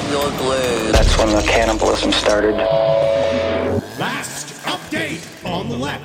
That's when the cannibalism started. Last update on the left.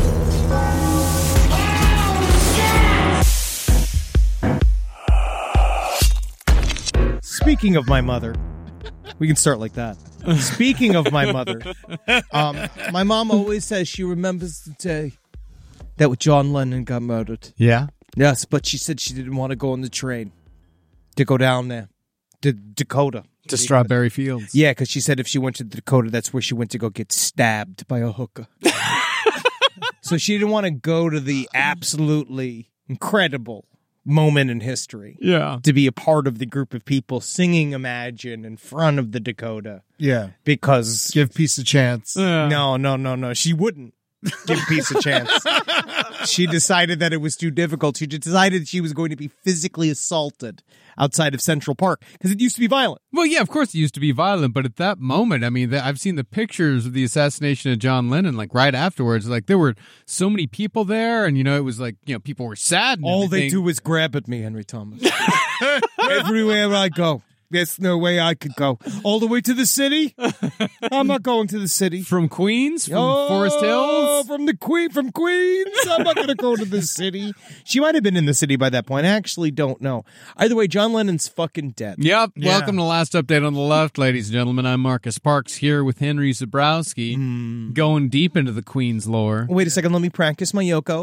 Speaking of my mother, we can start like that. Speaking of my mother, my mom always says she remembers the day that John Lennon got murdered. Yeah? Yes, but she said she didn't want to go on the train to go down there to Dakota. To Strawberry Fields. Yeah, because she said if she went to Dakota, that's where she went to go get stabbed by a hooker. So she didn't want to go to the absolutely incredible moment in history. Yeah. To be a part of the group of people singing Imagine in front of the Dakota. Yeah. Because... Give peace a chance. No. She wouldn't give peace a chance. She decided that it was too difficult. She decided she was going to be physically assaulted outside of Central Park because it used to be violent. Well, yeah, of course it used to be violent, but at that moment, I mean, I've seen the pictures of the assassination of John Lennon, like right afterwards. Like there were so many people there, and it was like people were sad. And all everything. they do is grab at me, Henry Thomas. Everywhere I go. There's no way I could go. All the way to the city? I'm not going to the city. From Queens? From Forest Hills? From Queens? I'm not going to go to the city. She might have been in the city by that point. I actually don't know. Either way, John Lennon's fucking dead. Yep. Yeah. Welcome to Last Update on the Left, ladies and gentlemen. I'm Marcus Parks here with Henry Zabrowski, going deep into the Queens lore. Wait a second. Let me practice my Yoko.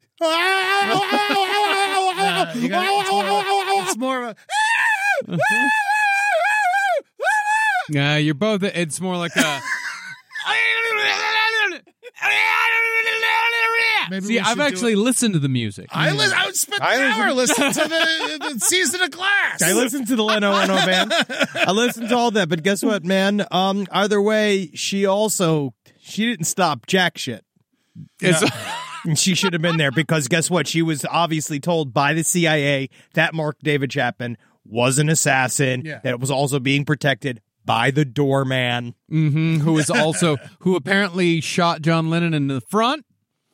It's more of a... Yeah, you're both. It's more like a. Maybe See, I've actually listened to the music. I would spend an hour listening to the season of Glass. I listened to the Leno band. I listened to all that, but guess what, man? Either way, she didn't stop jack shit. And she should have been there because guess what? She was obviously told by the CIA that Mark David Chapman was an assassin, that it was also being protected by the doorman. Mm-hmm, who apparently shot John Lennon in the front.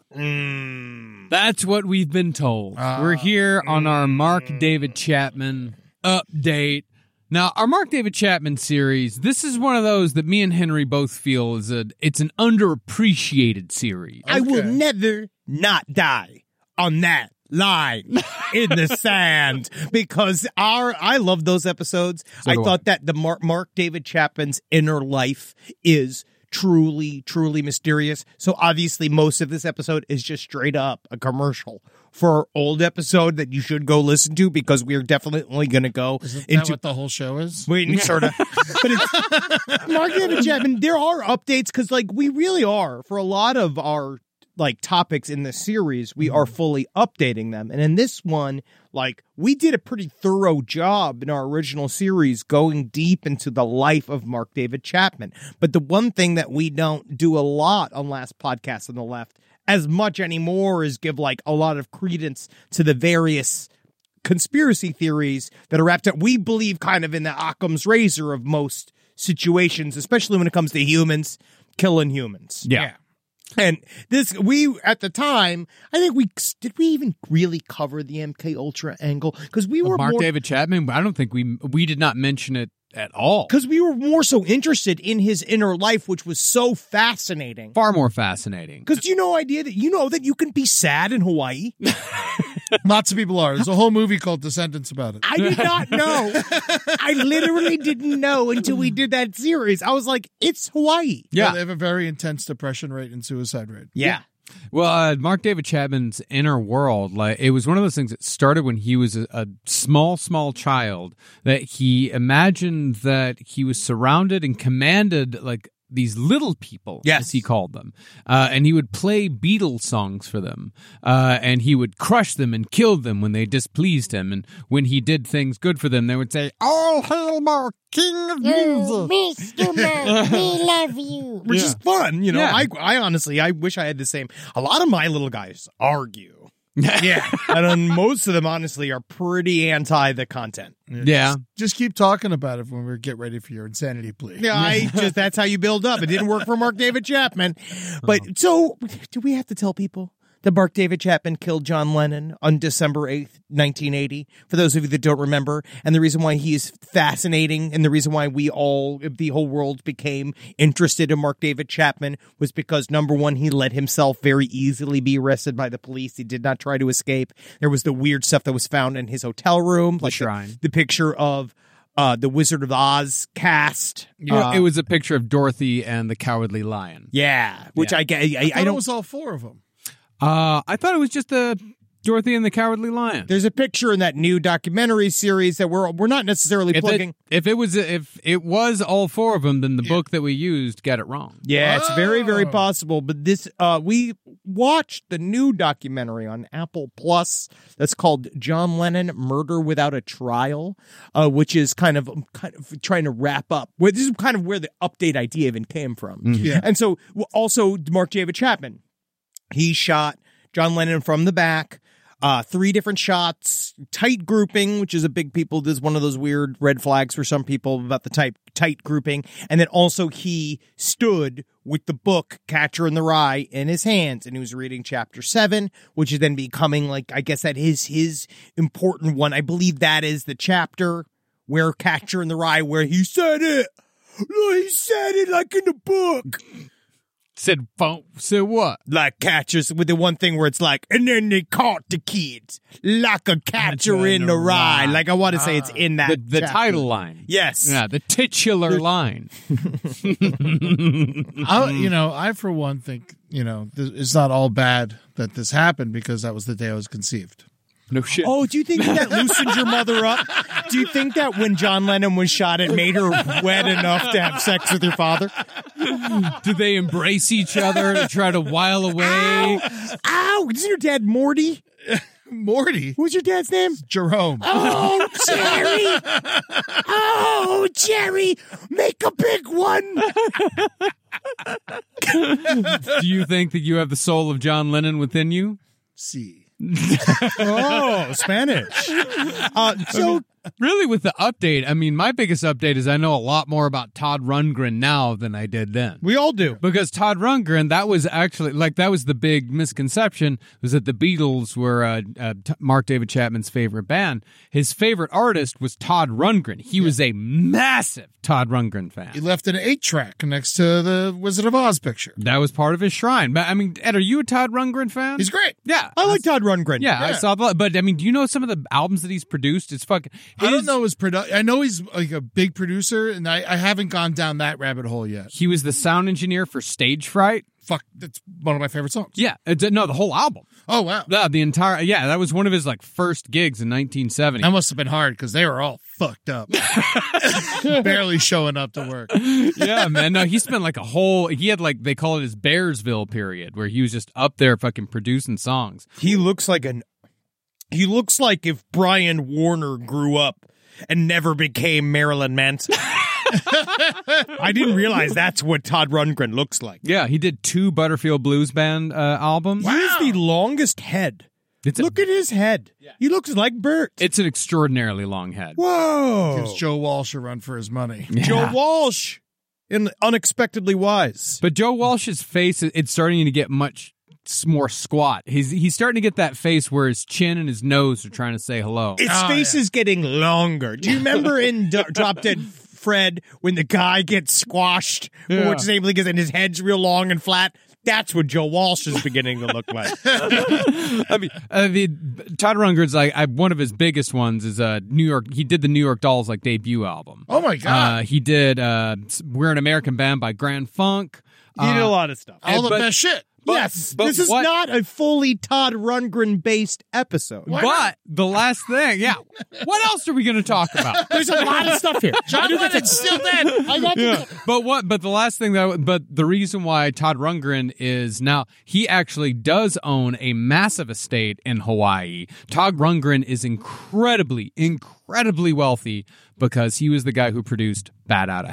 That's what we've been told. We're here on our Mark David Chapman update. Now, our Mark David Chapman series, this is one of those that me and Henry both feel it's an underappreciated series. I will never not die on that line in the sand because I love those episodes. I thought that the Mark David Chapman's inner life is truly, truly mysterious. So obviously most of this episode is just straight up a commercial for our old episode that you should go listen to because we're definitely going to go into what the whole show is. Wait, sort of. But it's Mark David Chapman. There are updates because we really are for a lot of our topics in this series, we are fully updating them. And in this one, we did a pretty thorough job in our original series going deep into the life of Mark David Chapman. But the one thing that we don't do a lot on Last Podcast on the Left as much anymore is give a lot of credence to the various conspiracy theories that are wrapped up. We believe kind of in the Occam's razor of most situations, especially when it comes to humans killing humans. Yeah. And at the time, I think did we even really cover the MK Ultra angle? Because we were Mark David Chapman. I don't think we did not mention it at all. Because we were more so interested in his inner life, which was so fascinating. Far more fascinating. Because that you can be sad in Hawaii? Lots of people are. There's a whole movie called Descendants about it. I did not know. I literally didn't know until we did that series. I was like, it's Hawaii. Yeah. They have a very intense depression rate and suicide rate. Yeah. Well, Mark David Chapman's inner world, it was one of those things that started when he was a small child, that he imagined that he was surrounded and commanded these little people, as he called them. And he would play Beatles songs for them. And he would crush them and kill them when they displeased him. And when he did things good for them, they would say, "All hail Mark, king of music." Mr. Mark, we love you. Which is fun. I honestly, I wish I had the same. A lot of my little guys argue. Yeah. And most of them, honestly, are pretty anti the content. Yeah. Just keep talking about it when we get ready for your insanity plea. Yeah, that's how you build up. It didn't work for Mark David Chapman. But so, do we have to tell people that Mark David Chapman killed John Lennon on December 8th, 1980, for those of you that don't remember. And the reason why he is fascinating and the reason why the whole world became interested in Mark David Chapman was because, number one, he let himself very easily be arrested by the police. He did not try to escape. There was the weird stuff that was found in his hotel room, like shrine. The picture of the Wizard of Oz cast. It was a picture of Dorothy and the Cowardly Lion. Yeah, which I thought don't. it was all four of them. I thought it was just the Dorothy and the Cowardly Lion. There's a picture in that new documentary series that we're not necessarily plugging. If it was all four of them, then the book that we used got it wrong. Yeah, it's very, very possible. But this, we watched the new documentary on Apple Plus that's called John Lennon: Murder Without a Trial, which is kind of trying to wrap up. This is kind of where the update idea even came from. Mm-hmm. Yeah. And so also Mark David Chapman, he shot John Lennon from the back. 3 different shots, tight grouping, which is a big people. There's one of those weird red flags for some people about the tight grouping. And then also he stood with the book Catcher in the Rye in his hands, and he was reading chapter 7, which is then becoming like, I guess that is his important one. I believe that is the chapter where Catcher in the Rye, where he said it. He said it like in the book. Said what? Like catchers with the one thing where it's like, and then they caught the kids like a catcher in the rye. Like I want to say it's in that The chapter. title line. Yes. Yeah, the titular line. I for one think, it's not all bad that this happened because that was the day I was conceived. No shit. Oh, do you think that loosened your mother up? Do you think that when John Lennon was shot, it made her wet enough to have sex with your father? Did they embrace each other to try to while away? Ow! Isn't your dad Morty? Morty. What's your dad's name? Jerome. Oh, Jerry! Oh, Jerry! Make a big one! Do you think that you have the soul of John Lennon within you? See. Oh, Spanish. So really, with the update, I mean, my biggest update is I know a lot more about Todd Rundgren now than I did then. we all do. Because Todd Rundgren, that was actually, that was the big misconception, was that the Beatles were Mark David Chapman's favorite band. His favorite artist was Todd Rundgren. He was a massive Todd Rundgren fan. He left an 8-track next to the Wizard of Oz picture. That was part of his shrine. But I mean, Ed, are you a Todd Rundgren fan? He's great. Yeah. I like Todd Rundgren. Yeah, I saw that. But I mean, do you know some of the albums that he's produced? It's fucking. I don't know his I know he's like a big producer, and I haven't gone down that rabbit hole yet. He was the sound engineer for Stage Fright. Fuck, that's one of my favorite songs. Yeah, no, the whole album. Oh, wow. The entire, that was one of his first gigs in 1970. That must have been hard because they were all fucked up. Barely showing up to work. Yeah, man. No, he spent he had they call it his Bearsville period where he was just up there fucking producing songs. He looks like if Brian Warner grew up and never became Marilyn Manson. I didn't realize that's what Todd Rundgren looks like. Yeah, he did 2 Butterfield Blues Band albums. He has the longest head. Look at his head. Yeah. He looks like Bert. It's an extraordinarily long head. Whoa. Gives Joe Walsh a run for his money. Yeah. Joe Walsh, unexpectedly wise. But Joe Walsh's face, it's starting to get much more squat. He's starting to get that face where his chin and his nose are trying to say hello. His face is getting longer. Do you remember in Drop Dead Fred when the guy gets squashed for what's his name and his head's real long and flat? That's what Joe Walsh is beginning to look like. I mean, Todd Rundgren's one of his biggest ones is New York. He did the New York Dolls debut album. Oh my god! He did "We're an American Band" by Grand Funk. He did a lot of stuff. All the best shit. Yes, this is not a fully Todd Rundgren-based episode. But the last thing, what else are we going to talk about? There's a lot of stuff here. John Lennon's still dead. I got But the last thing but the reason why Todd Rundgren is now, he actually does own a massive estate in Hawaii. Todd Rundgren is incredibly wealthy because he was the guy who produced Bat Out of Hell.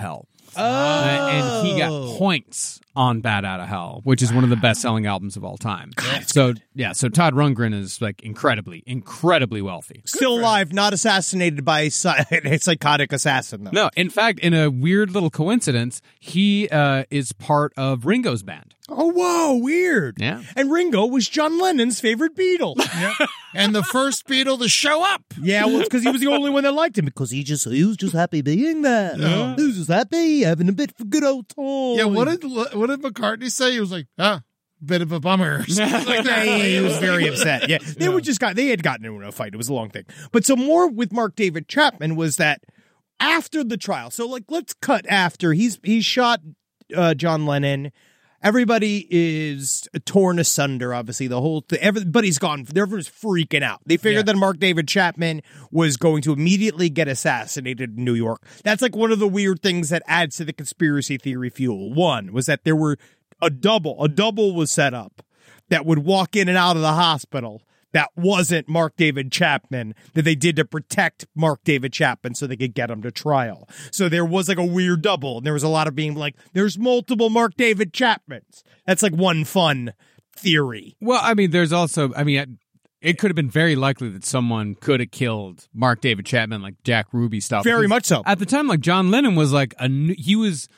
And he got points on Bat Out of Hell, which is one of the best-selling albums of all time. So Todd Rundgren is like incredibly wealthy. Still alive, not assassinated by a psychotic assassin, though. No, in fact, in a weird little coincidence, he is part of Ringo's band. Oh, whoa, weird. Yeah. And Ringo was John Lennon's favorite Beatle. And the first Beatle to show up. Yeah, well, it's because he was the only one that liked him, because he was just happy being there. He was just happy, having a bit of a good old time. Yeah, what did McCartney say? He was like, bit of a bummer. Like that. Yeah, he was very upset. Yeah, they had gotten into a fight. It was a long thing. But so more with Mark David Chapman was that after the trial. So like, let's cut after he's shot John Lennon. Everybody is torn asunder, obviously. Everybody's gone. Everyone's freaking out. They figured that Mark David Chapman was going to immediately get assassinated in New York. That's like one of the weird things that adds to the conspiracy theory fuel. One was that there were a double was set up that would walk in and out of the hospital. That wasn't Mark David Chapman, that they did to protect Mark David Chapman so they could get him to trial. So there was like a weird double, and there was a lot of being like, there's multiple Mark David Chapmans. That's like one fun theory. Well, I mean, there's also, it could have been very likely that someone could have killed Mark David Chapman, like Jack Ruby stuff. Very much so. At the time, like John Lennon was like he was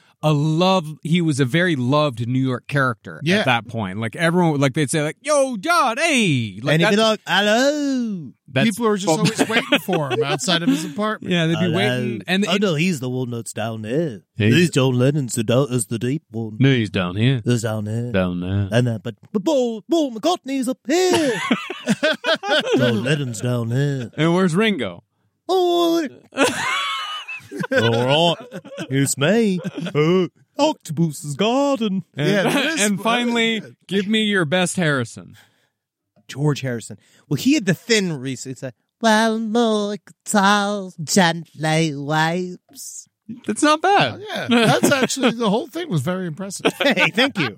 a very loved New York character at that point. Like everyone, like they'd say like, yo, John, hey. Like, and he'd be like, hello. People are just always waiting for him outside of his apartment. Yeah, they'd be waiting. And no, he's the one that's down there. He's John Lennon's the deep one. No, he's down here. He's down there. Down there. And but Paul McCartney's up here. John Lennon's down there. And where's Ringo? Oh, all right, it's me, Octopus's Garden. And finally, give me your best Harrison. George Harrison. Well, he had the thin recently. It's like, well, look, tall, gently wipes. That's not bad. Yeah, that's actually, the whole thing was very impressive. Hey, thank you.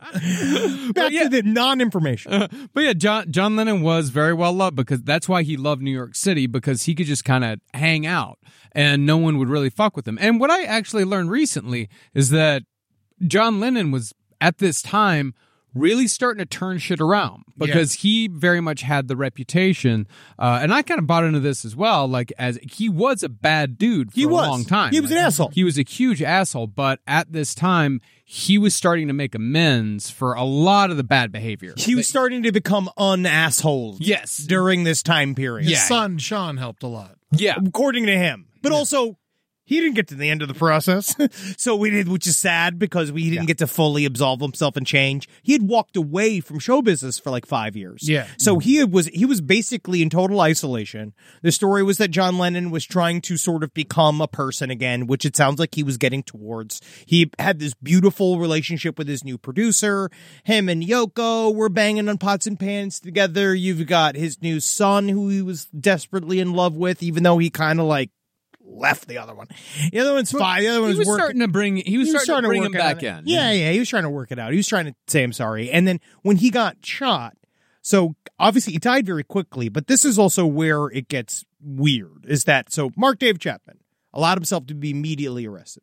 Back to the non-information. But yeah, John Lennon was very well loved because that's why he loved New York City, because he could just kind of hang out and no one would really fuck with him. And what I actually learned recently is that John Lennon was at this time really starting to turn shit around because he very much had the reputation, and I kind of bought into this as well, like as he was a bad dude for a long time. He was an asshole. He was a huge asshole, but at this time, he was starting to make amends for a lot of the bad behavior. He was starting to become un-assholed. Yes. During this time period. His son, Sean, helped a lot. Yeah. According to him. But also, he didn't get to the end of the process, which is sad because he didn't get to fully absolve himself and change. He had walked away from show business for like 5 years. Yeah. So he was basically in total isolation. The story was that John Lennon was trying to sort of become a person again, which it sounds like he was getting towards. He had this beautiful relationship with his new producer. Him and Yoko were banging on pots and pans together. You've got his new son who he was desperately in love with, even though he kind of like left the other one. The other one's fine. The other one was starting to bring him back in. Yeah, he was trying to work it out. He was trying to say I'm sorry. And then when he got shot, so obviously he died very quickly, but this is also where it gets weird, is that so Mark David Chapman allowed himself to be immediately arrested.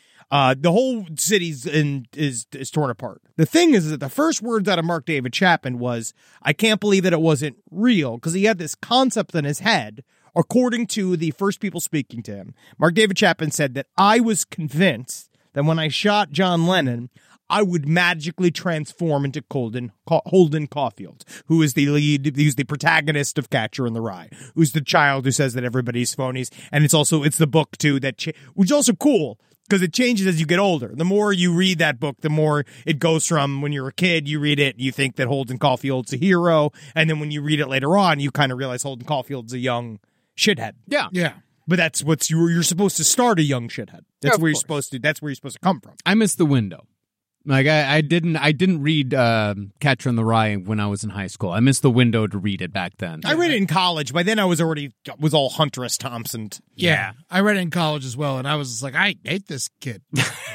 The whole city's is torn apart. The thing is that the first words out of Mark David Chapman was, I can't believe that it wasn't real, because he had this concept in his head. According to the first people speaking to him, Mark David Chapman said that I was convinced that when I shot John Lennon, I would magically transform into Holden Caulfield, who is the lead, who's the protagonist of Catcher in the Rye, who's the child who says that everybody's phonies. And it's the book too, which is also cool because it changes as you get older. The more you read that book, the more it goes from when you're a kid, you read it, you think that Holden Caulfield's a hero. And then when you read it later on, you kind of realize Holden Caulfield's a young shithead. Yeah. But that's you're supposed to start a young shithead. That's where you're supposed to come from. I missed the window. Like I didn't read Catcher in the Rye when I was in high school. I missed the window to read it back then. I read it in college. By then I was all Hunter S. Thompson. Yeah. I read it in college as well, and I was just like, I hate this kid.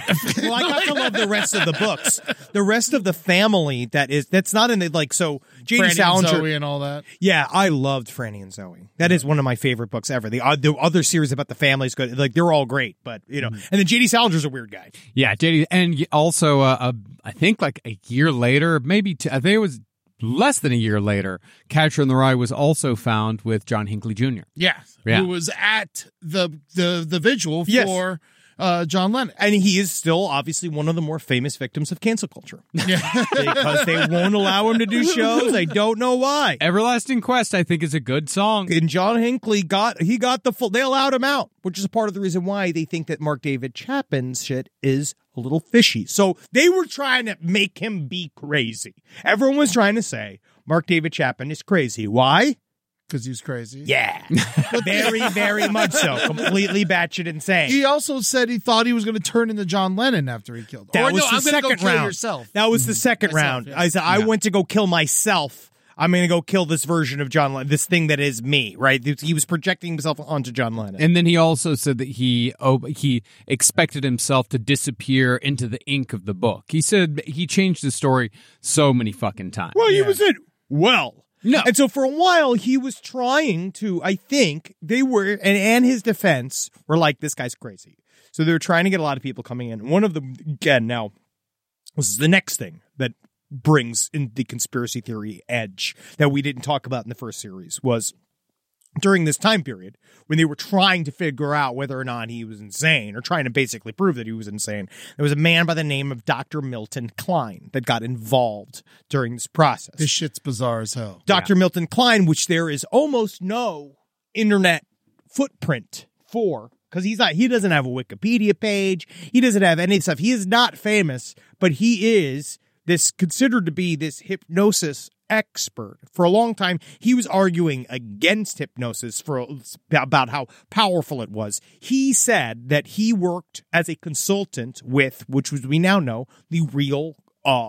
Well, I got to love the rest of the books. The rest of the family that's not in the like. So J.D. Franny Salinger, and Zoe and all that. yeah, I loved Franny and Zoe. That is one of my favorite books ever. The other series about the family is good. Like they're all great, but and then J.D. Salinger's a weird guy. Yeah, JD, and also I think like a year later, maybe I think it was less than a year later, Catcher in the Rye was also found with John Hinckley Jr. Yeah. Yeah. Who was at the vigil Yes. for John Lennon. And he is still obviously one of the more famous victims of cancel culture Yeah. because they won't allow him to do shows. I don't know why. Everlasting Quest, I think, is a good song. And John Hinckley got the full. They allowed him out, which is a part of the reason why they think that Mark David Chapman's shit is a little fishy. So they were trying to make him be crazy. Everyone was trying to say Mark David Chapman is crazy. Why? Because he was crazy. Yeah, very, very much so. Completely batshit insane. He also said he thought he was going to turn into John Lennon after he killed him. That was the I'm gonna second go kill round. yourself. That was the second Myself, round. yeah. I said, I went to go kill myself. I'm going to go kill this version of John Lennon, this thing that is me, right? He was projecting himself onto John Lennon. And then he also said that he expected himself to disappear into the ink of the book. He said he changed the story so many fucking times. Well, he was in. Well. No. And so for a while, he was trying to, I think, they were, and his defense were like, this guy's crazy. So they were trying to get a lot of people coming in. One of them, again, now, this is the next thing that brings in the conspiracy theory edge that we didn't talk about in the first series was during this time period when they were trying to figure out whether or not he was insane or trying to basically prove that he was insane. There was a man by the name of Dr. Milton Klein that got involved during this process. This shit's bizarre as hell. Dr. Milton Klein, which there is almost no internet footprint for, because he doesn't have a Wikipedia page. He doesn't have any stuff. He is not famous, but he is considered to be this hypnosis expert. For a long time, he was arguing against hypnosis about how powerful it was. He said that he worked as a consultant with, which we now know, the real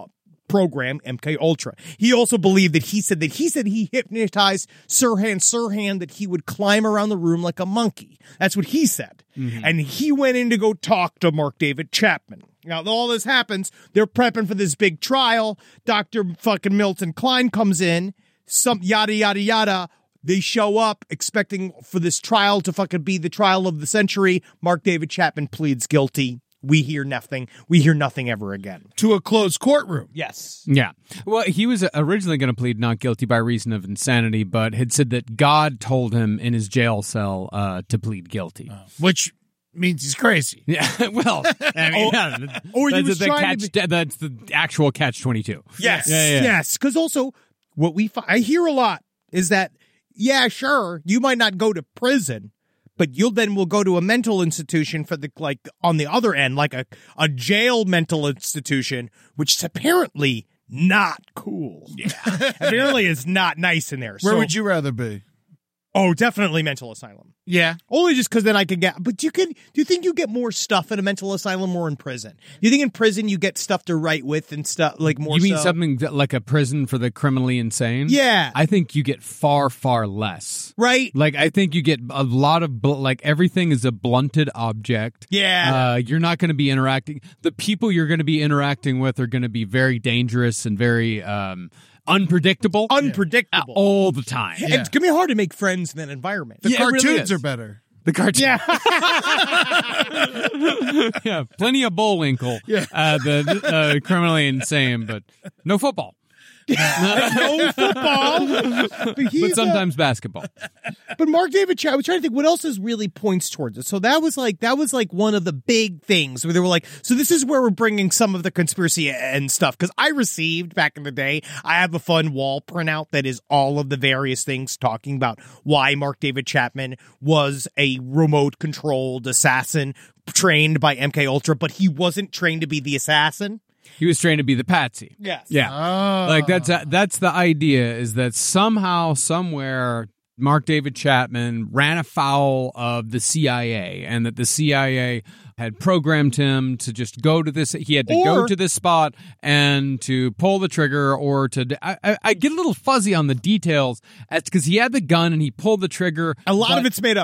program MK Ultra. He also believed that he said he hypnotized Sirhan, that he would climb around the room like a monkey. That's what he said. Mm-hmm. And he went in to go talk to Mark David Chapman. Now, all this happens. They're prepping for this big trial. Dr. fucking Milton Klein comes in. Some yada, yada, yada. They show up expecting for this trial to fucking be the trial of the century. Mark David Chapman pleads guilty. We hear nothing. We hear nothing ever again. To a closed courtroom. Yes. Yeah. Well, he was originally going to plead not guilty by reason of insanity, but had said that God told him in his jail cell to plead guilty. Which means he's crazy. Yeah. Well, I mean, or he was that's the actual catch-22. Yes. Yeah. Yes. Because also, what I hear a lot is that, yeah, sure, you might not go to prison, but will go to a mental institution for on the other end, like a jail mental institution, which is apparently not cool. Yeah. Apparently it's not nice in there. Where would you rather be? Oh, definitely mental asylum. Yeah. Only just because then I could get, but do you think you get more stuff in a mental asylum or in prison? Do you think in prison you get stuff to write with and stuff like more? You mean something like a prison for the criminally insane? Yeah. I think you get far, far less. Right? Like, I think you get a lot of, everything is a blunted object. Yeah. You're not going to be interacting. The people you're going to be interacting with are going to be very dangerous and very, unpredictable all the time. And it's gonna be hard to make friends in that environment. The Yeah, it really cartoons is. are better. The cartoon. Yeah. Yeah, plenty of Bullwinkle. Yeah. The criminally insane, but no football. No football, But sometimes basketball. But Mark David Chapman, I was trying to think what else is really points towards it. So that was like one of the big things where they were like, so this is where we're bringing some of the conspiracy and stuff. Because I received back in the day, I have a fun wall printout that is all of the various things talking about why Mark David Chapman was a remote controlled assassin trained by MK Ultra, but he wasn't trained to be the assassin. He was trained to be the patsy. Yes. Yeah. Oh. Like that's the idea, is that somehow, somewhere, Mark David Chapman ran afoul of the CIA, and that the CIA had programmed him to just go to this. He had to go to this spot and to pull the trigger, or to. I get a little fuzzy on the details, because he had the gun and he pulled the trigger. A lot of it's made up.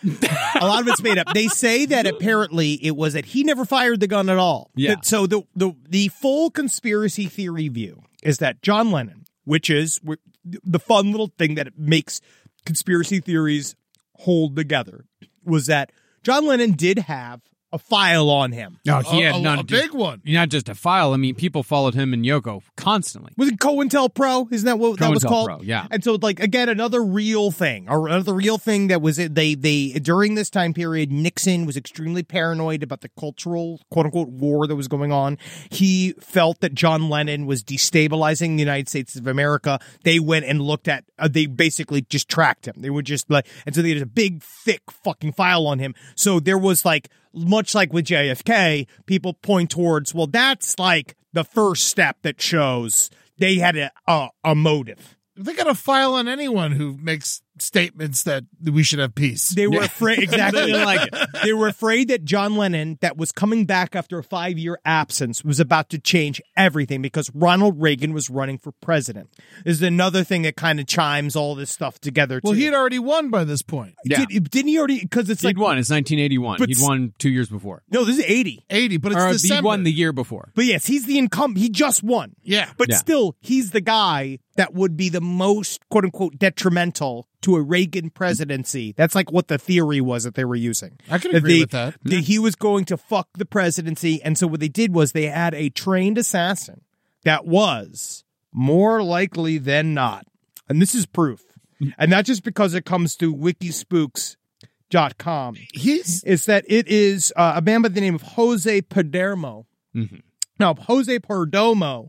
A lot of it's made up. They say that apparently it was that he never fired the gun at all. Yeah. So the full conspiracy theory view is that John Lennon, which is the fun little thing that makes conspiracy theories hold together, was that John Lennon did have a file on him. No, he had none. A big one. Not just a file. I mean, people followed him and Yoko constantly. Was it COINTELPRO? Isn't that what that was called? COINTELPRO, yeah. And so, like, again, another real thing that was they during this time period, Nixon was extremely paranoid about the cultural quote unquote war that was going on. He felt that John Lennon was destabilizing the United States of America. They went and looked at, they basically just tracked him. They were just like, and so they had a big, thick fucking file on him. So there was like, much like with JFK, people point towards, well, that's like the first step that shows they had a motive. They got a file on anyone who makes statements that we should have peace. They were afraid, exactly. They didn't like it. They were afraid that John Lennon, that was coming back after a 5-year absence, was about to change everything because Ronald Reagan was running for president. This is another thing that kind of chimes all this stuff together, too. Well, he had already won by this point. Yeah. Didn't he already? Because it's He'd like, won. It's 1981. But He'd won 2 years before. no, this is 80. 80, but it's Or December. he won the year before. But yes, he's the incumbent. He just won. Yeah. But Yeah. still, he's the guy that would be the most, quote unquote, detrimental to a Reagan presidency. That's like what the theory was that they were using. I can agree with that. He was going to fuck the presidency. And so what they did was they had a trained assassin that was more likely than not. And this is proof. And not just because it comes to wikispooks.com. It's that it is a man by the name of Jose Perdomo. Mm-hmm. Now, Jose Perdomo,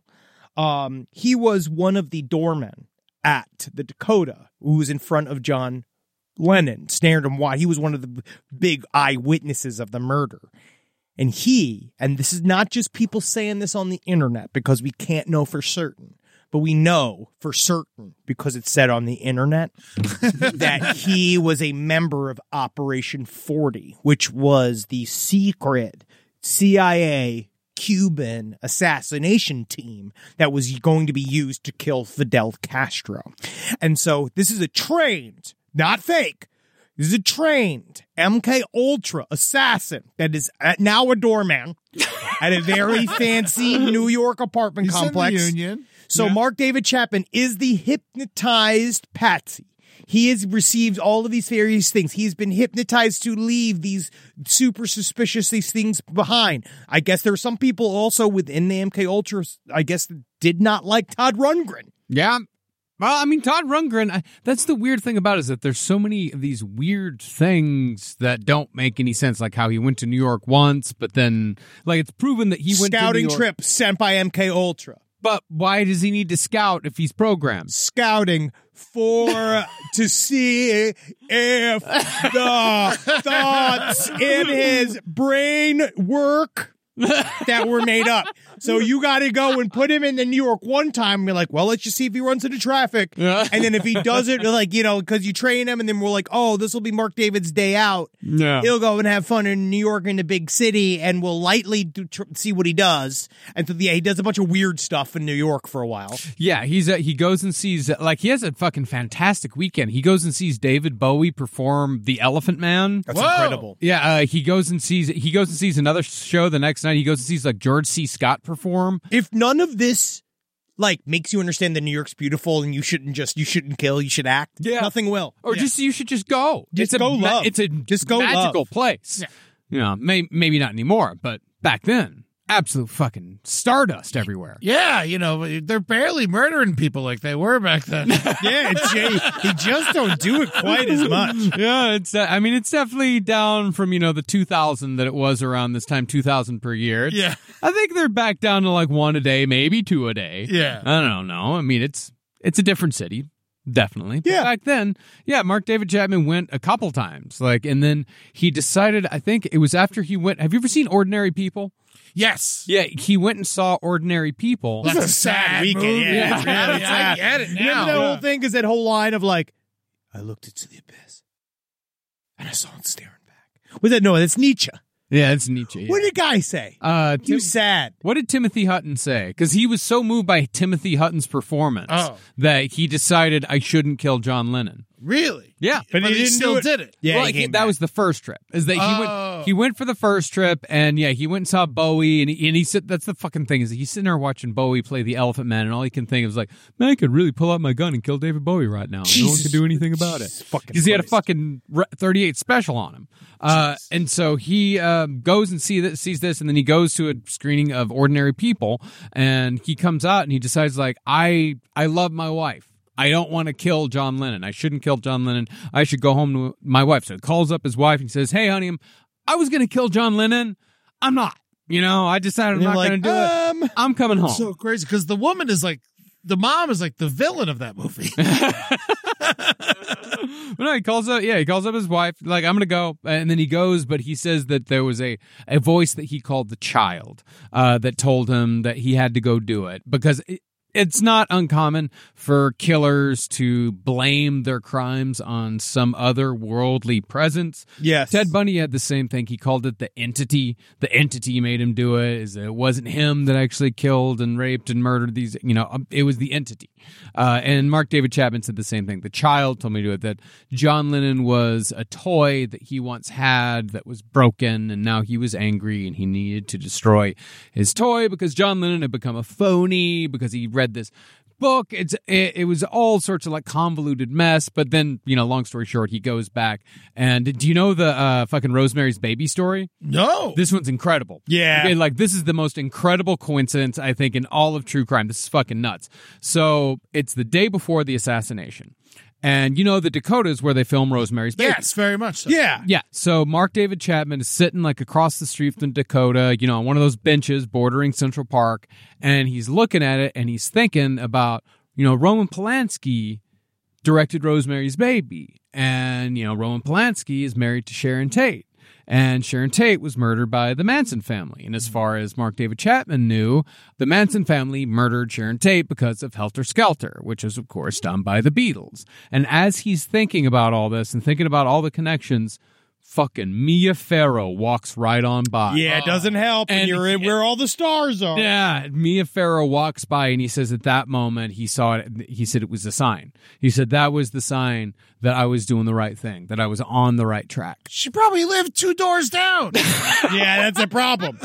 he was one of the doormen at the Dakota who was in front of John Lennon, staring him wide. He was one of the big eyewitnesses of the murder. And this is not just people saying this on the internet because we can't know for certain, but we know for certain because it's said on the internet that he was a member of Operation 40, which was the secret CIA Cuban assassination team that was going to be used to kill Fidel Castro. And so this is a trained, not fake, this is a trained MK Ultra assassin that is now a doorman at a very fancy New York apartment complex. In the Union. So Mark David Chapman is the hypnotized patsy. He has received all of these various things. He's been hypnotized to leave these super suspicious things behind. I guess there are some people also within the MK Ultras, I guess, that did not like Todd Rundgren. Yeah. Well, I mean, Todd Rundgren, that's the weird thing about it, is that there's so many of these weird things that don't make any sense, like how he went to New York once, but then, like, it's proven that he went to New Scouting York. trip sent by MK Ultra. But why does he need to scout if he's programmed? Scouting to see if the thoughts in his brain work that were made up. So you got to go and put him in the New York one time and be like, well, let's just see if he runs into traffic. And then if he does it, like, you know, because you train him and then we're like, oh, this will be Mark David's day out. Yeah. He'll go and have fun in New York in the big city and we'll lightly see what he does. And so, yeah, he does a bunch of weird stuff in New York for a while. Yeah, he goes and sees, like, he has a fucking fantastic weekend. He goes and sees David Bowie perform The Elephant Man. That's incredible. Yeah, he goes and sees another show the next night. He goes and sees, like, George C. Scott perform. If none of this, like, makes you understand that New York's beautiful and you shouldn't kill, you should act, nothing will. Or you should just go. Just it's go love. It's a Just go magical love. place. Yeah. You know, maybe not anymore, but back then, absolute fucking stardust everywhere. Yeah, you know, they're barely murdering people like they were back then. Yeah, he just don't do it quite as much. Yeah, it's definitely down from, you know, the 2,000 that it was around this time, 2,000 per year. Yeah. I think they're back down to like 1 a day, maybe 2 a day. Yeah. I don't know. I mean, it's a different city. Definitely. But Yeah. back then, yeah, Mark David Chapman went a couple times. Like, and then he decided, I think it was after he went, have you ever seen Ordinary People? Yes. Yeah, he went and saw Ordinary People. That's a sad weekend. movie. Yeah, it's really sad. I get it now. Remember that whole thing? Because that whole line of like, I looked into the abyss and I saw it staring back. Was that no? That's Nietzsche. Yeah, it's Nietzsche. Yeah. What did the guy say? He was sad. What did Timothy Hutton say? Because he was so moved by Timothy Hutton's performance that he decided I shouldn't kill John Lennon. Really? Yeah. But he didn't still do it. did it. Yeah, well, he came that back. was the first trip. Is that he went for the first trip, and he went and saw Bowie, and he said that's the fucking thing is he's sitting there watching Bowie play the Elephant Man, and all he can think of is like, man, I could really pull out my gun and kill David Bowie right now. No one can do anything about it because he had a fucking 38 special on him. And so he goes and sees this, and then he goes to a screening of Ordinary People, and he comes out and he decides like, I love my wife. I don't want to kill John Lennon. I shouldn't kill John Lennon. I should go home to my wife. So he calls up his wife and says, hey, honey, I was going to kill John Lennon. I'm not. I decided I'm not going to do it. I'm coming home. So crazy because the woman is like, the mom is like the villain of that movie. But no, he calls up his wife, like, I'm going to go. And then he goes, but he says that there was a voice that he called the child that told him that he had to go do it because it's not uncommon for killers to blame their crimes on some other worldly presence. Yes. Ted Bundy had the same thing. He called it the entity. The entity made him do it. It wasn't him that actually killed and raped and murdered these, it was the entity. And Mark David Chapman said the same thing. The child told me to do it, that John Lennon was a toy that he once had that was broken, and now he was angry and he needed to destroy his toy because John Lennon had become a phony because he read this book. It was all sorts of like convoluted mess. But then, long story short, he goes back. And do you know the fucking Rosemary's Baby story? No. This one's incredible. Yeah. Okay, like this is the most incredible coincidence, I think, in all of true crime. This is fucking nuts. So it's the day before the assassination. And the Dakotas where they film Rosemary's Baby. Yes, very much so. Yeah. Yeah. So Mark David Chapman is sitting like across the street from Dakota, on one of those benches bordering Central Park. And he's looking at it and he's thinking about, Roman Polanski directed Rosemary's Baby. And, Roman Polanski is married to Sharon Tate. And Sharon Tate was murdered by the Manson family. And as far as Mark David Chapman knew, the Manson family murdered Sharon Tate because of Helter Skelter, which was, of course, done by the Beatles. And as he's thinking about all this and thinking about all the connections, fucking Mia Farrow walks right on by. Yeah, it doesn't help when And- you're in where all the stars are. Yeah, Mia Farrow walks by and he says at that moment he saw it. He said it was a sign. He said that was the sign that I was doing the right thing, that I was on the right track. She probably lived 2 doors down. Yeah, that's a problem.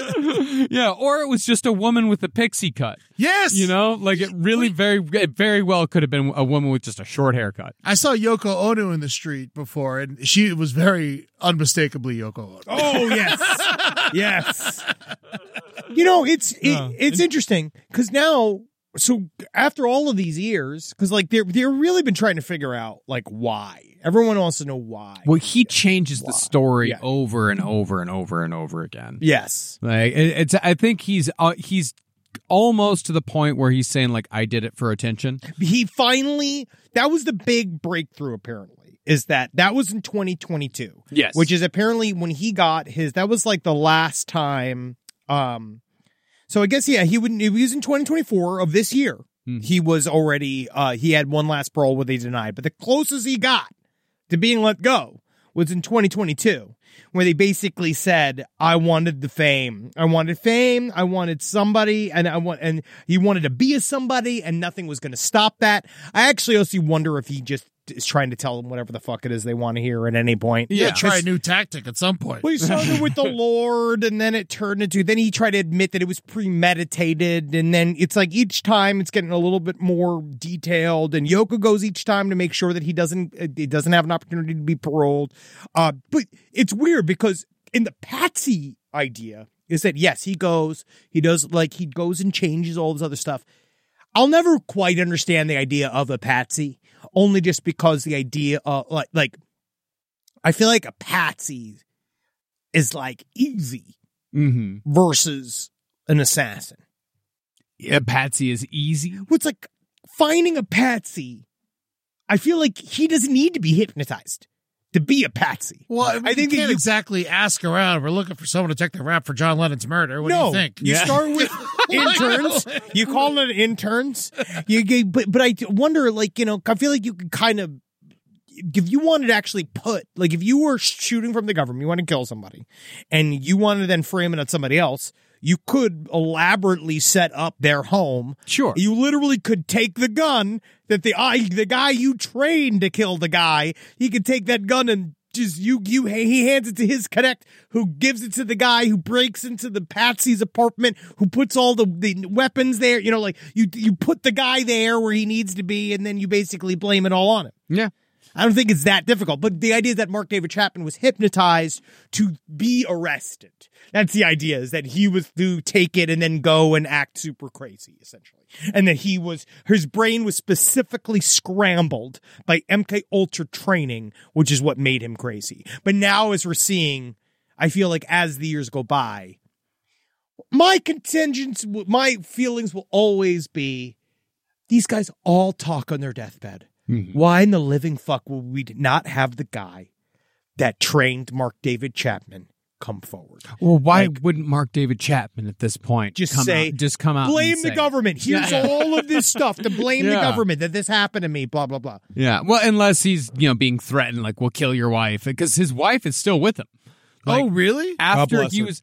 Yeah, or it was just a woman with a pixie cut. Yes. Like it really it very well could have been a woman with just a short haircut. I saw Yoko Ono in the street before, and she was very unmistakably Yoko Ono. Oh, yes. Yes. It's interesting because now, so after all of these years, because like they're really been trying to figure out like why. Everyone wants to know why. Well, he changes the story Yeah. over and over and over and over again. Yes. Like it's I think he's almost to the point where he's saying like I did it for attention. That was the big breakthrough apparently, is that was in 2022. Yes. Which is apparently when he got that was like the last time. So I guess, he was in 2024 of this year. Mm-hmm. He was already, he had one last parole where they denied, but the closest he got to being let go was in 2022, where they basically said, I wanted the fame. I wanted somebody, and he wanted to be a somebody, and nothing was going to stop that. I actually also wonder if he just is trying to tell them whatever the fuck it is they want to hear at any point. Yeah, try a new tactic at some point. Well, he started with the Lord, and then it turned into. Then he tried to admit that it was premeditated, and then it's like each time it's getting a little bit more detailed. And Yoko goes each time to make sure that he doesn't have an opportunity to be paroled. But it's weird because in the Patsy idea is that yes, he goes and changes all this other stuff. I'll never quite understand the idea of a patsy, only just because the idea of like I feel like a patsy is like easy versus an assassin. Yeah, Patsy is easy. It's like finding a patsy. I feel like he doesn't need to be hypnotized to be a patsy. Well, I think you can't exactly ask around. We're looking for someone to take the rap for John Lennon's murder. What do you think? You start with interns. You call it interns. But I wonder, I feel like you could kind of, if you wanted to actually if you were shooting from the government, you want to kill somebody, and you wanted to then frame it on somebody else, you could elaborately set up their home. Sure. You literally could take the gun that the guy you trained to kill the guy, he could take that gun and just he hands it to his connect, who gives it to the guy who breaks into the Patsy's apartment, who puts all the weapons there. You know, like you put the guy there where he needs to be, and then you basically blame it all on him. Yeah. I don't think it's that difficult, but the idea is that Mark David Chapman was hypnotized to be arrested. That's the idea, is that he was to take it and then go and act super crazy, essentially. And that his brain was specifically scrambled by MK Ultra training, which is what made him crazy. But now, as we're seeing, I feel like as the years go by, my feelings will always be, these guys all talk on their deathbed. Mm-hmm. Why in the living fuck would we not have the guy that trained Mark David Chapman come forward? Well, why wouldn't Mark David Chapman at this point just come out blame and the say, government? Here's all of this stuff to blame the government that this happened to me, blah, blah, blah. Yeah. Well, unless he's, being threatened, like, we'll kill your wife, because his wife is still with him. Like, oh, really? After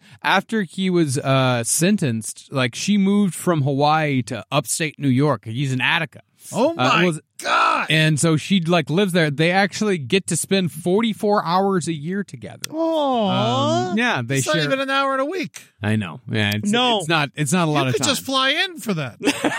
he was sentenced, like, she moved from Hawaii to upstate New York. He's in Attica. Oh my God. And so she lives there. They actually get to spend 44 hours a year together. Oh, yeah, they It's share. not even an hour in a week. I know. Yeah, it's not a lot You of could time. just fly in for that.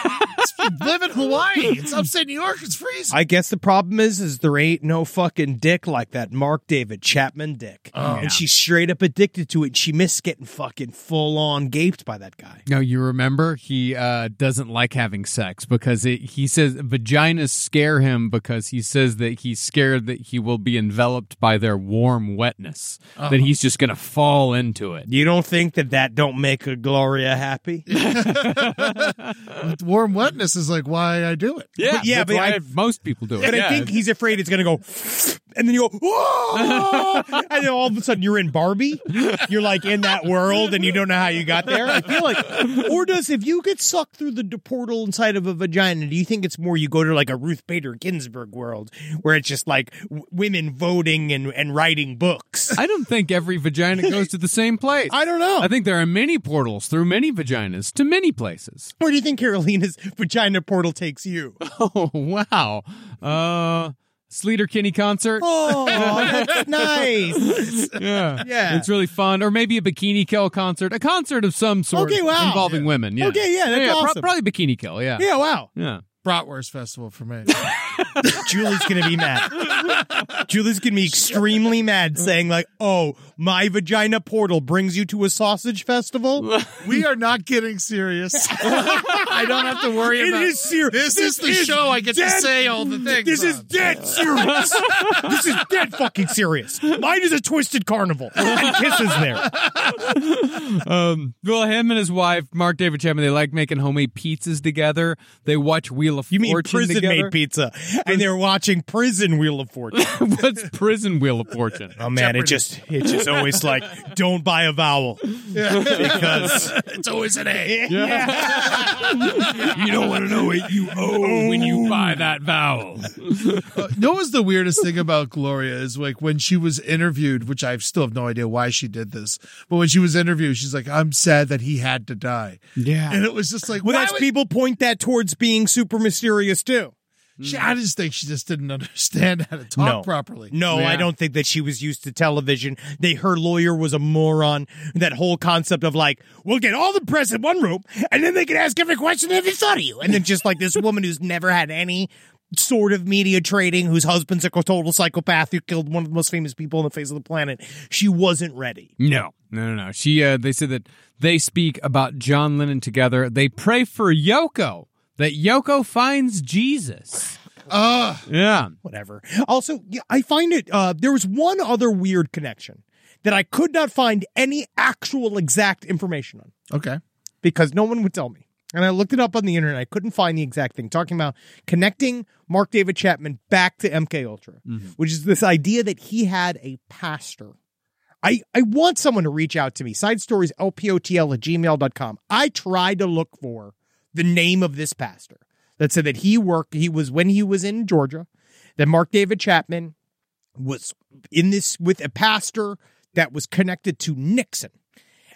Live in Hawaii. It's upstate New York. It's freezing. I guess the problem is there ain't no fucking dick like that Mark David Chapman dick. And she's straight up addicted to it. She missed getting fucking full on gaped by that guy. No, you remember he doesn't like having sex because he says vaginas scare him because he says that he's scared that he will be enveloped by their warm wetness, that he's just going to fall into it. You don't think that don't make a Gloria happy? Warm wetness is like why I do it. Yeah, but most people do it. But I think he's afraid it's going to go, and then you go, whoa! And then all of a sudden you're in Barbie. You're like in that world and you don't know how you got there. I feel like, or if you get sucked through the portal inside of a vagina, do you think it's more you go to like a Ruth Bader Ginsburg world where it's just like women voting and writing books? I don't think every vagina goes to the same place. I don't know. I think there are many portals through many vaginas to many places. Where do you think Carolina's vagina portal takes you? Oh, wow. Sleater Kinney concert. Oh, that's nice. Yeah. Yeah. It's really fun. Or maybe a Bikini Kill concert. A concert of some sort Okay, wow. involving women. Yeah. Okay, yeah, that's awesome. Probably Bikini Kill, yeah. Yeah, wow. Yeah. Bratwurst Festival for me. Julie's going to be mad. Julie's going to be extremely mad saying like, oh, my vagina portal brings you to a sausage festival? We are not getting serious. I don't have to worry about It is serious. This is the show I get to say all the things. This is on. dead serious. This is dead fucking serious. Mine is a twisted carnival. And Kiss is there. Well, him and his wife, Mark David Chapman, they like making homemade pizzas together. They watch Wheel of You mean Fortune prison together. made pizza. And they're watching Prison Wheel of Fortune. What's Prison Wheel of Fortune? Oh man, it's just always like, don't buy a vowel. Because It's always an A. You don't want to know what you owe when you buy that vowel. You know what was the weirdest thing about Gloria is like when she was interviewed, which I still have no idea why she did this, but when she was interviewed, she's like, I'm sad that he had to die. Yeah. And it was just like, well, why that's would- people point that towards being super mysterious too. I just think she just didn't understand how to talk properly. No, Yeah. I don't think that she was used to television. Her lawyer was a moron. That whole concept of like, we'll get all the press in one room and then they can ask every question that they thought of you. And then just like this woman who's never had any sort of media training, whose husband's a total psychopath who killed one of the most famous people on the face of the planet. She wasn't ready. No. She, they said that they speak about John Lennon together. They pray for Yoko, that Yoko finds Jesus. Yeah. Whatever. Also, I find it, there was one other weird connection that I could not find any actual exact information on. Okay. Because no one would tell me. And I looked it up on the internet. I couldn't find the exact thing. Talking about connecting Mark David Chapman back to MK Ultra, which is this idea that he had a pastor. I want someone to reach out to me. sidestorieslpotl@gmail.com. I tried to look for the name of this pastor that said that when he was in Georgia, that Mark David Chapman was in this with a pastor that was connected to Nixon.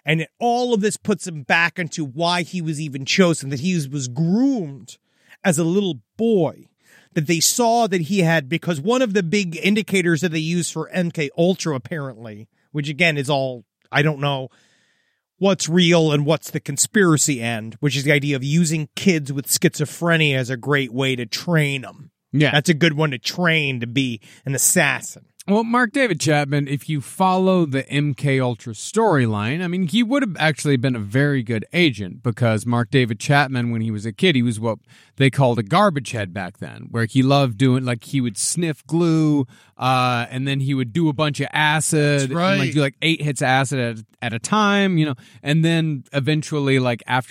And all of this puts him back into why he was even chosen, that he was groomed as a little boy, that they saw that he had, because one of the big indicators that they use for MK Ultra, apparently, which again is all, I don't know what's real and what's the conspiracy end, which is the idea of using kids with schizophrenia as a great way to train them. Yeah. That's a good one to train to be an assassin. Well, Mark David Chapman, if you follow the MK Ultra storyline, I mean, he would have actually been a very good agent, because Mark David Chapman, when he was a kid, he was what they called a garbage head back then, where he loved doing, like, he would sniff glue, and then he would do a bunch of acid, That's right. and, like, do like 8 hits of acid at a time, you know, and then eventually, like, after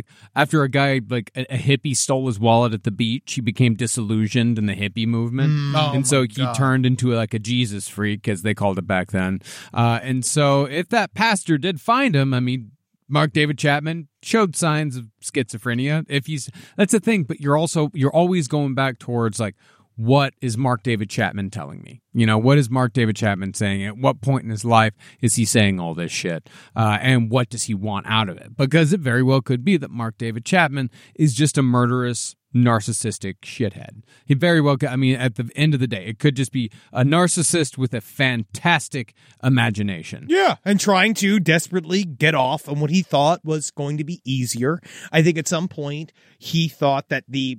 a guy, like a hippie stole his wallet at the beach, he became disillusioned in the hippie movement, and so he turned into like a Jesus freak, as they called it back then. And so if that pastor did find him, I mean, Mark David Chapman showed signs of schizophrenia. That's the thing, but you're always going back towards, like, what is Mark David Chapman telling me? You know, what is Mark David Chapman saying? At what point in his life is he saying all this shit? And what does he want out of it? Because it very well could be that Mark David Chapman is just a murderous, narcissistic shithead. He very well could, I mean, at the end of the day, it could just be a narcissist with a fantastic imagination. Yeah, and trying to desperately get off on what he thought was going to be easier. I think at some point he thought that the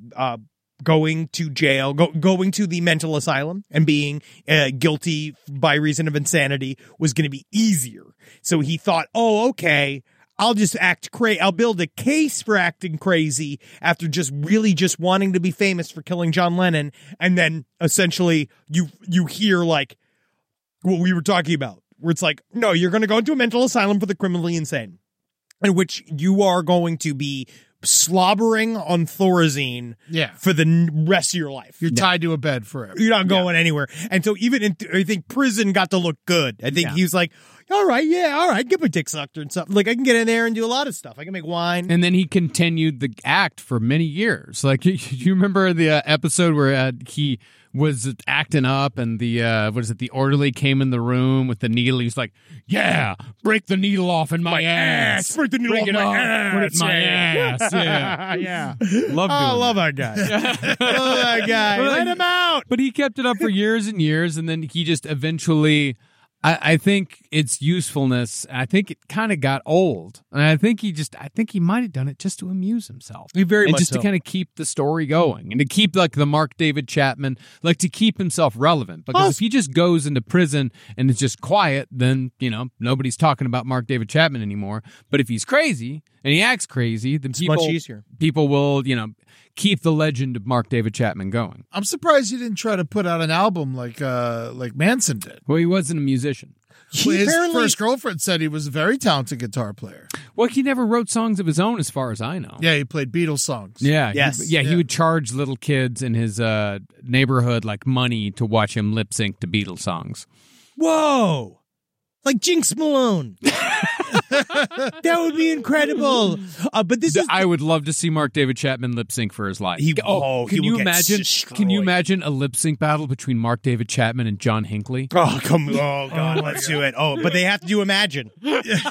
going to jail, going to the mental asylum and being guilty by reason of insanity was going to be easier. So he thought, oh, okay, I'll just act crazy. I'll build a case for acting crazy after just wanting to be famous for killing John Lennon. And then essentially you hear, like, what we were talking about, where it's like, no, you're going to go into a mental asylum for the criminally insane, in which you are going to be slobbering on Thorazine for the rest of your life. You're tied to a bed forever. You're not going anywhere. And so even I think prison got to look good. I think he was like, all right, get my dick sucked and stuff. Like, I can get in there and do a lot of stuff. I can make wine. And then he continued the act for many years. Like, you remember the episode where he was acting up, and the orderly came in the room with the needle. He's like, yeah, break the needle off in my ass. Break the needle off my ass. Put it in my ass. Yeah. Yeah. I love that guy. Love that guy. Let him out. But he kept it up for years and years, and then he just eventually, I think its usefulness, I think it kind of got old. And I think he might have done it just to amuse himself. He very much just so. to kind of keep the story going, and to keep, like, the Mark David Chapman, like, to keep himself relevant. Because if he just goes into prison and is just quiet, then, you know, nobody's talking about Mark David Chapman anymore. But if he's crazy and he acts crazy, then much easier. People will, you know, keep the legend of Mark David Chapman going. I'm surprised he didn't try to put out an album like Manson did. Well, he wasn't a musician. His first girlfriend said he was a very talented guitar player. Well, he never wrote songs of his own, as far as I know. Yeah, he played Beatles songs. Yeah. Yes. He would charge little kids in his neighborhood, like, money to watch him lip sync to Beatles songs. Whoa. Like Jinx Malone. That would be incredible. But I would love to see Mark David Chapman lip sync for his life. He can would you get imagine? destroyed. Can you imagine a lip sync battle between Mark David Chapman and John Hinckley? Oh, God, let's do it. Oh, but they have to do Imagine. Which is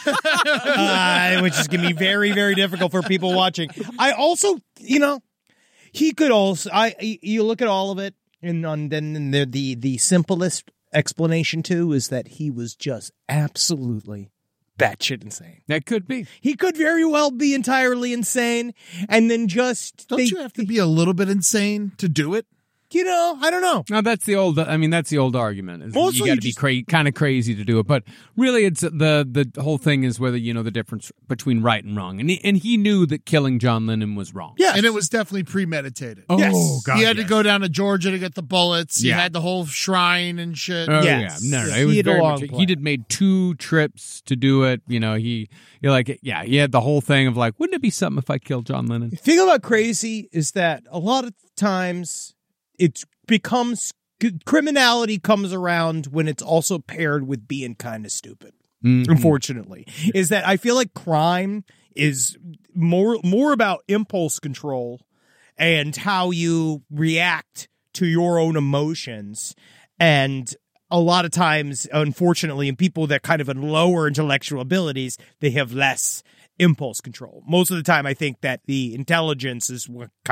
going to be very, very difficult for people watching. I also, you know, he could also, you look at all of it, and then the simplest explanation too is that he was just absolutely batshit insane. That could be. He could very well be entirely insane, and then just Don't you have to be a little bit insane to do it? You know, I don't know. No, that's the old argument. Is Mostly you got to be kind of crazy to do it, but really, it's the whole thing is whether you know the difference between right and wrong, and he knew that killing John Lennon was wrong. Yeah, and it was definitely premeditated. Oh, Yes. God, he had to go down to Georgia to get the bullets. He had the whole shrine and shit. Oh, Yes. yeah. No, He it was had a very long much. plan. He did made 2 trips to do it. You know, he had the whole thing of, like, wouldn't it be something if I killed John Lennon? The thing about crazy is that a lot of times it becomes criminality comes around when it's also paired with being kind of stupid. Mm-hmm. Unfortunately, is that I feel like crime is more about impulse control and how you react to your own emotions. And a lot of times, unfortunately, in people that kind of have lower intellectual abilities, they have less impulse control. Most of the time, I think that the intelligence is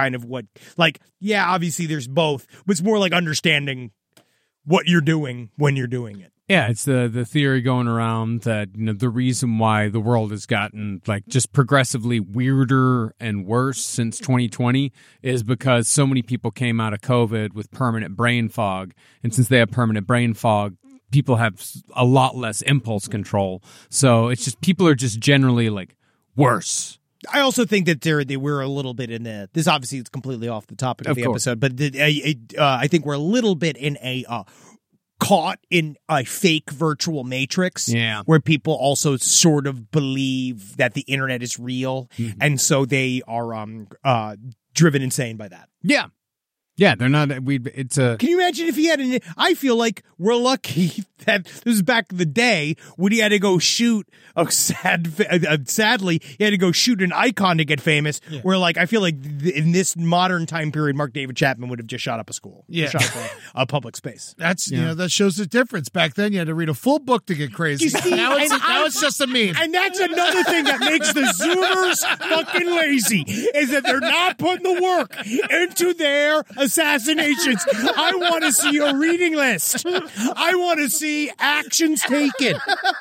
obviously there's both, but it's more like understanding what you're doing when you're doing it. Yeah, it's the theory going around that, the reason why the world has gotten just progressively weirder and worse since 2020 is because so many people came out of COVID with permanent brain fog. And since they have permanent brain fog, people have a lot less impulse control. So it's just people are just generally worse. I also think that they were a little bit in this. Obviously, it's completely off the topic of the episode, but I think we're a little bit in caught in a fake virtual matrix, where people also sort of believe that the internet is real, and so they are driven insane by that. Yeah, they're not. It's a. Can you imagine if he had I feel like we're lucky that this was back in the day when he had to go shoot sadly, he had to go shoot an icon to get famous. Yeah. Where I feel like in this modern time period, Mark David Chapman would have just shot up a school, shot up a public space. That's that shows the difference. Back then, you had to read a full book to get crazy. Now it's just a meme, and that's another thing that makes the Zoomers fucking lazy is that they're not putting the work into their assassinations. I want to see a reading list. I want to see actions taken.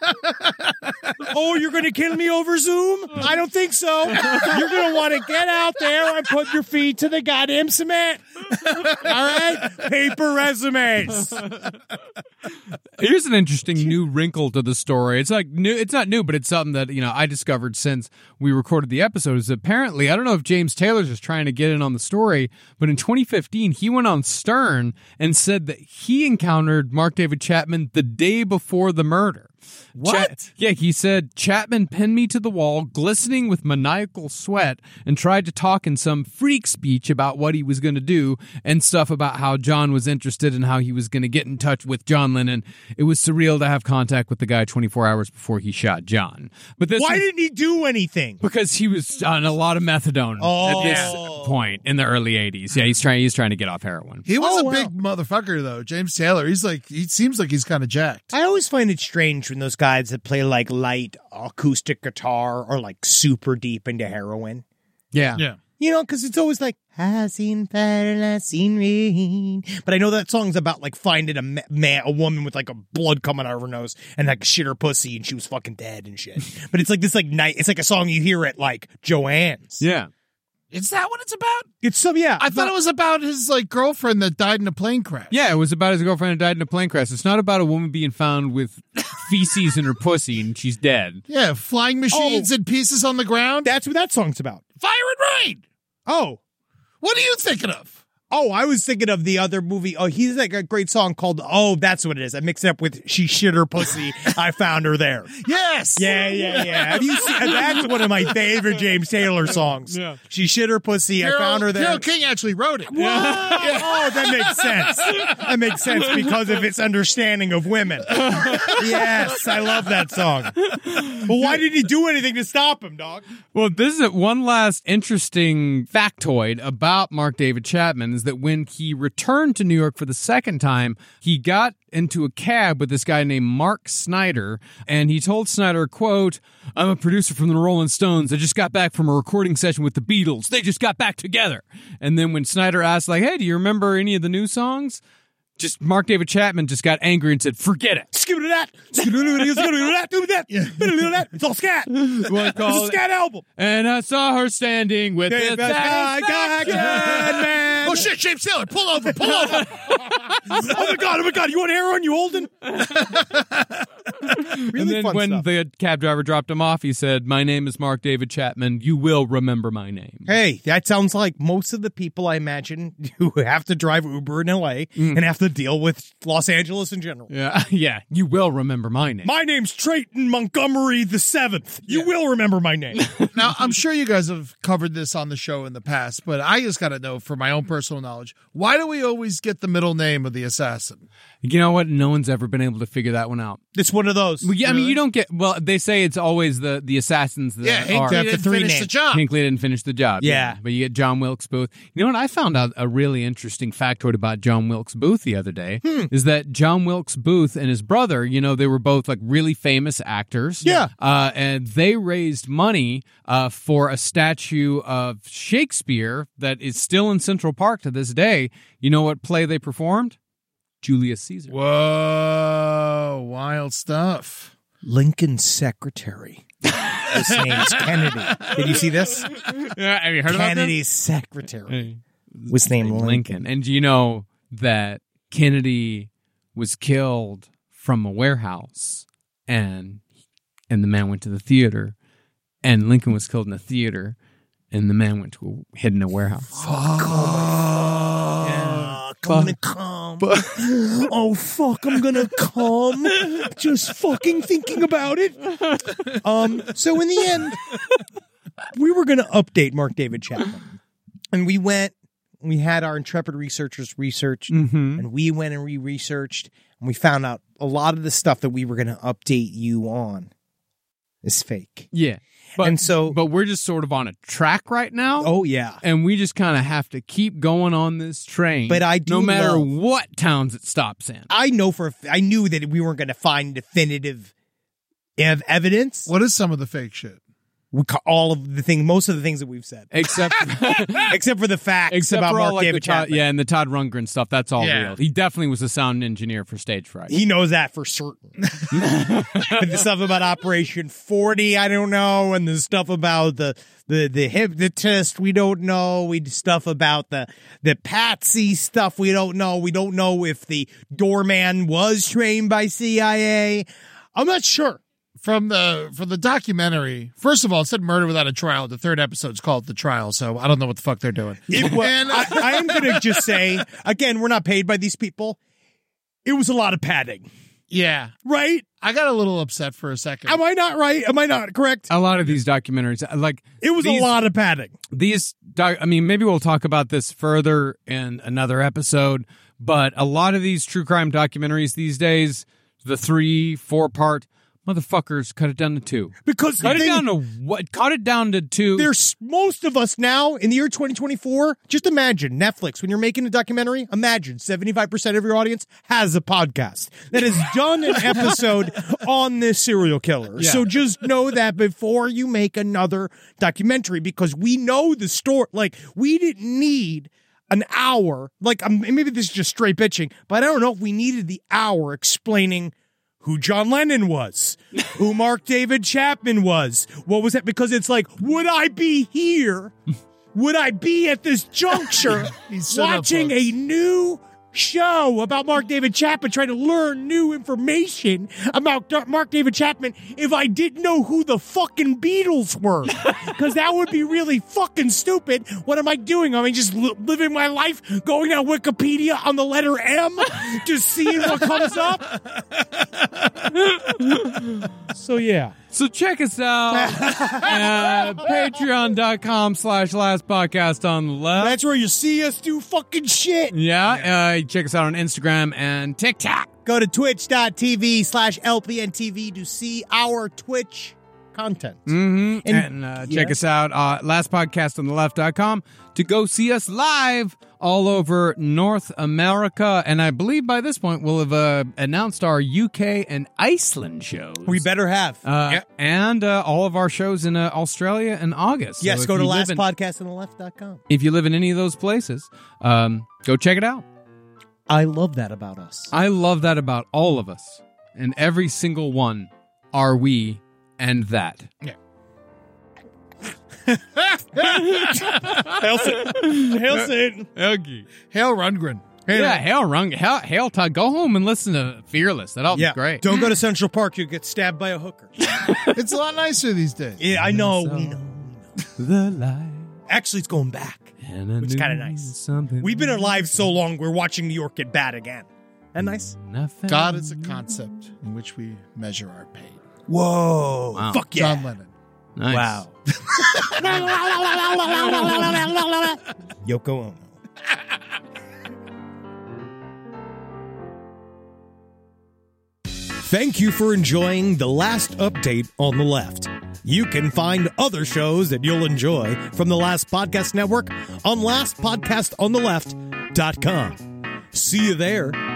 Oh, you're going to kill me over Zoom? I don't think so. You're going to want to get out there and put your feet to the goddamn cement. All right? Paper resumes. Here's an interesting new wrinkle to the story. It's new. It's not new, but it's something that, I discovered since we recorded the episode is apparently, I don't know if James Taylor's just trying to get in on the story, but in 2015, he went on Stern and said that he encountered Mark David Chapman the day before the murder. What? He said, Chapman pinned me to the wall, glistening with maniacal sweat, and tried to talk in some freak speech about what he was going to do and stuff about how John was interested and how he was going to get in touch with John Lennon. It was surreal to have contact with the guy 24 hours before he shot John. But why didn't he do anything? Because he was on a lot of methadone at this point in the early 80s. Yeah, he's trying to get off heroin. He was a big motherfucker, though. James Taylor, he seems like he's kind of jacked. I always find it strange when those guys that play light acoustic guitar are super deep into heroin. Yeah. Because it's always I seen fire, I seen rain. But I know that song's about finding a woman with a blood coming out of her nose and shit her pussy and she was fucking dead and shit. But it's this night. It's a song you hear at Joanne's. Yeah. Is that what it's about? It's I thought it was about his girlfriend that died in a plane crash. Yeah, it was about his girlfriend that died in a plane crash. It's not about a woman being found with feces in her pussy and she's dead. Yeah, flying machines and pieces on the ground. That's what that song's about. Fire and Rain. Oh. What are you thinking of? Oh, I was thinking of the other movie. Oh, he's a great song called, oh, that's what it is. I mixed it up with She Shit Her Pussy. I Found Her There. Yes. Yeah. Have you seen, that's one of my favorite James Taylor songs. Yeah. She Shit Her Pussy. I Found Her There. Carole King actually wrote it. Oh, that makes sense. That makes sense because of its understanding of women. Yes, I love that song. But why did he do anything to stop him, dog? Well, this is one last interesting factoid about Mark David Chapman is that when he returned to New York for the second time, he got into a cab with this guy named Mark Snyder, and he told Snyder, quote, I'm a producer from the Rolling Stones. I just got back from a recording session with the Beatles. They just got back together. And then when Snyder asked, hey, do you remember any of the new songs? Just Mark David Chapman just got angry and said, forget it. It's all scat. It's a scat album. And I saw her standing with the man. Oh, shit, James Taylor, pull over. Oh, my God, you want heroin, you Holden? Really and then when stuff. The cab driver dropped him off, he said, my name is Mark David Chapman. You will remember my name. Hey, that sounds like most of the people I imagine who have to drive Uber in L.A. and have to deal with Los Angeles in general. Yeah, you will remember my name. My name's Trayton Montgomery the 7th. You will remember my name. Now, I'm sure you guys have covered this on the show in the past, but I just got to know, for my own personal knowledge, why do we always get the middle name of the assassin? You know what? No one's ever been able to figure that one out. It's one of those. Well, yeah, I mean, you don't get. Well, they say it's always the assassins that Yeah, are. Hinckley didn't finish the job. Hinckley didn't finish the job. Yeah. But you get John Wilkes Booth. You know what? I found out a really interesting factoid about John Wilkes Booth the other day. Is that John Wilkes Booth and his brother, they were both like really famous actors. Yeah. And they raised money for a statue of Shakespeare that is still in Central Park to this day. You know what play they performed? Julius Caesar. Whoa, wild stuff. Lincoln's secretary. His name's Kennedy. Did you see this? Yeah, have you heard about Kennedy's secretary was named Lincoln. And do you know that Kennedy was killed from a warehouse, and the man went to the theater, and Lincoln was killed in a theater, and the man went to hid in a warehouse. I'm gonna come. Oh fuck, I'm gonna come. Just fucking thinking about it. So in the end, we were gonna update Mark David Chapman. And we had our intrepid researchers research, and we went and researched, and we found out a lot of the stuff that we were gonna update you on is fake. Yeah. But we're just sort of on a track right now. Oh yeah. And we just kind of have to keep going on this train. But I do no matter love- what towns it stops in. I knew that we weren't going to find definitive evidence. What is some of the fake shit? Most of the things that we've said, Except except for the facts about for all, Mark like, David the Todd, Chapman. yeah, and the Todd Rundgren stuff. That's all Yeah. real. He definitely was a sound engineer for Stage Fright. He knows that for certain. But the stuff about Operation 40, I don't know, and the stuff about the hypnotist, we don't know. Stuff about the Patsy stuff, we don't know. We don't know if the doorman was trained by CIA. I'm not sure. From the documentary, first of all, it said Murder Without a Trial. The third episode's called The Trial, so I don't know what the fuck they're doing. I am going to just say, again, we're not paid by these people. It was a lot of padding. Yeah. Right? I got a little upset for a second. Am I not right? Am I not correct? A lot of these documentaries, like It was a lot of padding. Maybe we'll talk about this further in another episode, but a lot of these true crime documentaries these days, the 3-4 part, motherfuckers cut it down to 2. Because cut it down to what? Cut it down to 2. There's most of us now in the year 2024. Just imagine Netflix, when you're making a documentary, imagine 75% of your audience has a podcast that has done an episode on this serial killer. Yeah. So just know that before you make another documentary, because we know the story. Like, we didn't need an hour. Like, maybe this is just straight bitching, but I don't know if we needed the hour explaining who John Lennon was, who Mark David Chapman was. What was that? Because it's like, would I be here? Would I be at this juncture watching a new show about Mark David Chapman, trying to learn new information about Mark David Chapman if I didn't know who the fucking Beatles were? Because that would be really fucking stupid. What am I doing? I mean, just living my life, going on Wikipedia on the letter M, just seeing what comes up. So, yeah. So check us out at patreon.com/lastpodcast on the left. That's where you see us do fucking shit. Yeah, check us out on Instagram and TikTok. Go to twitch.tv/LPNTV to see our Twitch content. Mm-hmm. And check us out lastpodcastontheleft.com to go see us live all over North America. And I believe by this point we'll have announced our UK and Iceland shows. We better have. And all of our shows in Australia in August. Yes, So go to if you live in- lastpodcastontheleft.com. If you live in any of those places, go check it out. I love that about us. I love that about all of us. And every single one are we and that. Yeah. Hail Satan. Okay. Hail Rundgren. Yeah, hail Todd. Go home and listen to Fearless. That'll be great. Don't go to Central Park. You'll get stabbed by a hooker. It's a lot nicer these days. Yeah, I know. We know. The light. Actually, it's going back. Which is kind of nice. We've been alive so long, we're watching New York get bad again. Isn't that nice? God is a concept in which we measure our pain. Whoa. Wow. Fuck yeah. John Lennon. Nice. Wow. Yoko Ono. Thank you for enjoying The Last Update on the Left. You can find other shows that you'll enjoy from the Last Podcast Network on lastpodcastontheleft.com. See you there.